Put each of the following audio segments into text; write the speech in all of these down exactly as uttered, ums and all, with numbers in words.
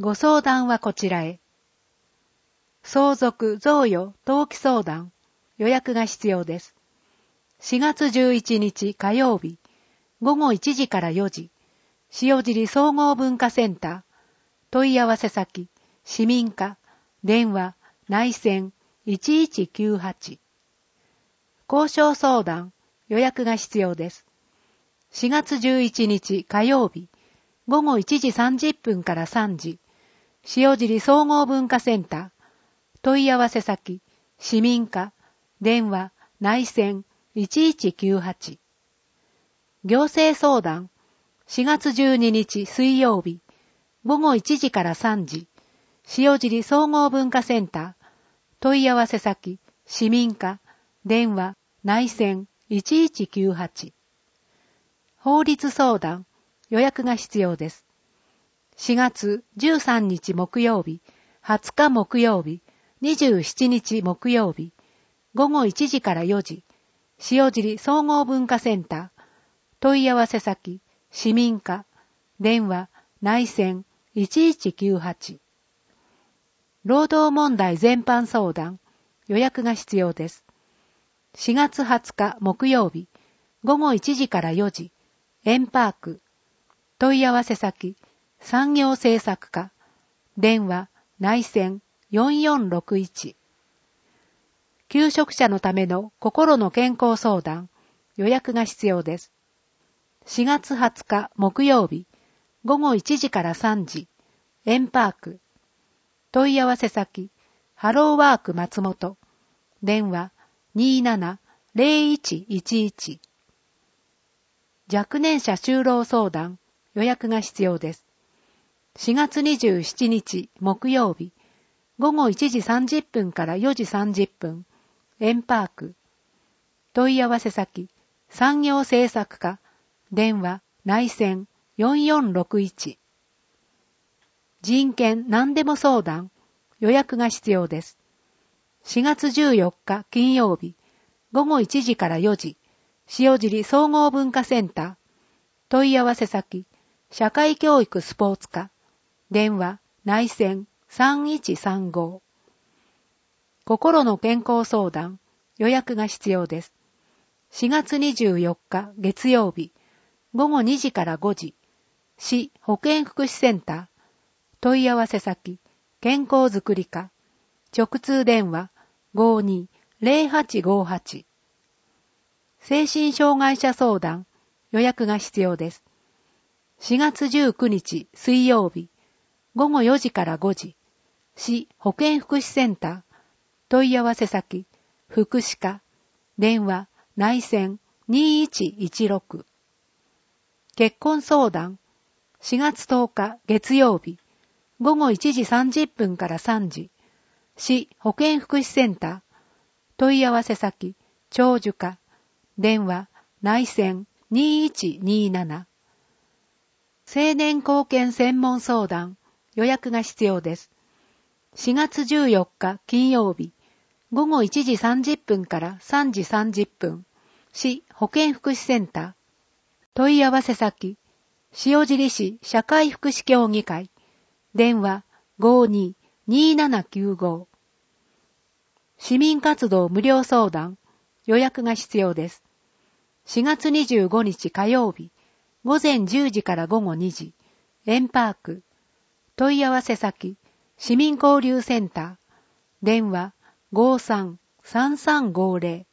ご相談はこちらへ。相続、贈与、登記相談、予約が必要です。しがつじゅういちにち火曜日、ごごいちじからよじ、塩尻総合文化センター、問い合わせ先、市民課、電話、内線いちいちきゅうはち。交渉相談、予約が必要です。しがつじゅういちにち火曜日、ごごいちじさんじゅっぷんからさんじ、塩尻総合文化センター、問い合わせ先、市民課、電話、内線いちいちきゅうはち。行政相談、しがつじゅうににち水曜日、ごごいちじからさんじ、塩尻総合文化センター、問い合わせ先、市民課、電話、内線いちいちきゅうはち。法律相談、予約が必要です。しがつじゅうさんにち木曜日、はつか木曜日、にじゅうしちにち木曜日、ごごいちじからよじ、塩尻総合文化センター、問い合わせ先、市民課、電話、内線いちいちきゅうはち。労働問題全般相談、予約が必要です。しがつはつか木曜日、ごごいちじからよじ、エンパーク、問い合わせ先、産業政策課、電話、内線よんよんろくいち。求職者のための心の健康相談、予約が必要です。しがつはつか木曜日、ごごいちじからさんじ、エンパーク、問い合わせ先、ハローワーク松本、電話 にーななぜろいちいちいち。若年者就労相談、予約が必要です。しがつにじゅうしちにち木曜日、ごごいちじさんじゅっぷんからよじさんじゅっぷん、エンパーク、問い合わせ先、産業政策課、電話、内線よんよんろくいち。人権何でも相談、予約が必要です。しがつじゅうよっか金曜日、ごごいちじからよじ、塩尻総合文化センター、問い合わせ先、社会教育スポーツ課、電話、内線さんいちさんご。心の健康相談、予約が必要です。しがつにじゅうよっか月曜日、ごごにじからごじ、市保健福祉センター、問い合わせ先、健康づくり課、直通電話 ごーにーぜろはちごはち。精神障害者相談、予約が必要です。しがつじゅうくにち水曜日、ごごよじからごじ、市保健福祉センター、問い合わせ先、福祉課、電話、内線にーいちいちろく。結婚相談、しがつとおか月曜日、ごごいちじさんじゅっぷんからさんじ、市保健福祉センター、問い合わせ先、長寿課、電話、内線にーいちにーなな。青年貢献専門相談、予約が必要です。しがつじゅうよっか金曜日、ごごいちじさんじゅっぷんからさんじさんじゅっぷん、市保健福祉センター、問い合わせ先、塩尻市社会福祉協議会、電話 ごーにーにーななきゅうご。市民活動無料相談、予約が必要です。しがつにじゅうごにち火曜日、ごぜんじゅうじからごごにじ、エンパーク、問い合わせ先、市民交流センター、電話 ごーさんさんさんごーぜろ。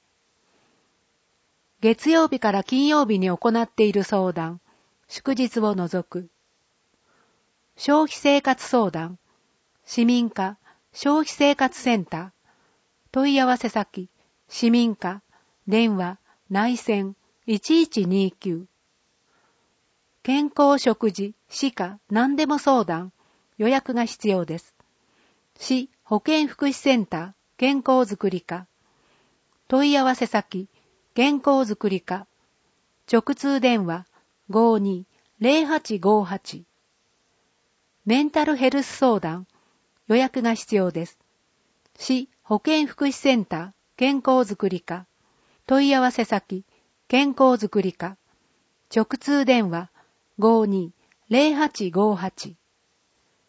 月曜日から金曜日に行っている相談、祝日を除く。消費生活相談、市民課消費生活センター、問い合わせ先、市民課、電話、内線いちいちにきゅう。健康食事、歯科何でも相談、予約が必要です。市保健福祉センター、健康づくり課、問い合わせ先、健康づくり課、直通電話 ごーにーぜろはちごはち。メンタルヘルス相談、予約が必要です。市保健福祉センター、健康づくり課、問い合わせ先、健康づくり課、直通電話 ごーにーぜろはちごはち。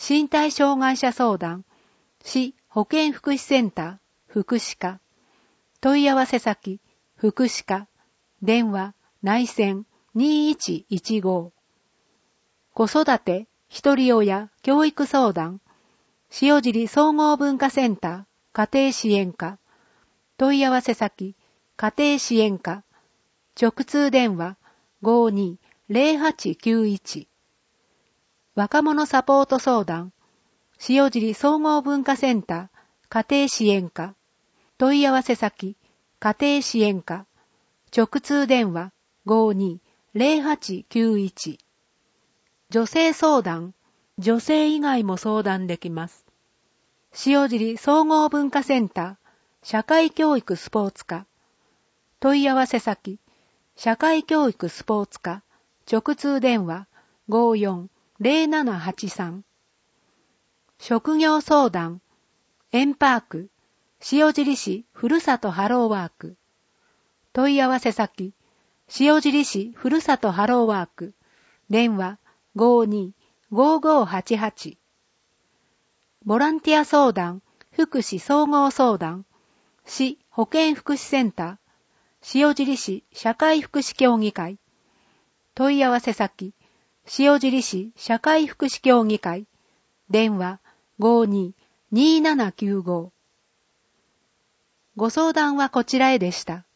身体障害者相談、市保健福祉センター、福祉課。問い合わせ先、福祉課。電話、内線にいちいちご。子育て、一人親、教育相談、塩尻総合文化センター、家庭支援課。問い合わせ先、家庭支援課。直通電話、ごーにーぜろはちきゅういち。若者サポート相談、塩尻総合文化センター、家庭支援課。問い合わせ先、家庭支援課。直通電話、ごーにーぜろはちきゅういち。女性相談、女性以外も相談できます。塩尻総合文化センター、社会教育スポーツ課。問い合わせ先、社会教育スポーツ課。直通電話、ごーよんぜろななはちさん。職業相談、エンパーク、塩尻市ふるさとハローワーク。問い合わせ先、塩尻市ふるさとハローワーク。電話、ごーにーごーごーはちはち。ボランティア相談、福祉総合相談、市保健福祉センター、塩尻市社会福祉協議会。問い合わせ先、塩尻市社会福祉協議会。電話、ごーにーにーななきゅうご。ご相談はこちらへでした。